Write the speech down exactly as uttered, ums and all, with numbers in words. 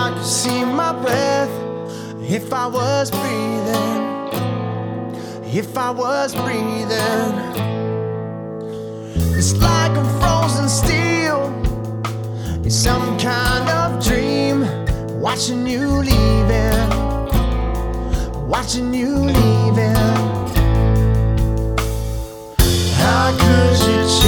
I could see my breath if I was breathing, if I was breathing. It's like I'm frozen still in some kind of dream, watching you leaving, watching you leaving. How could you change?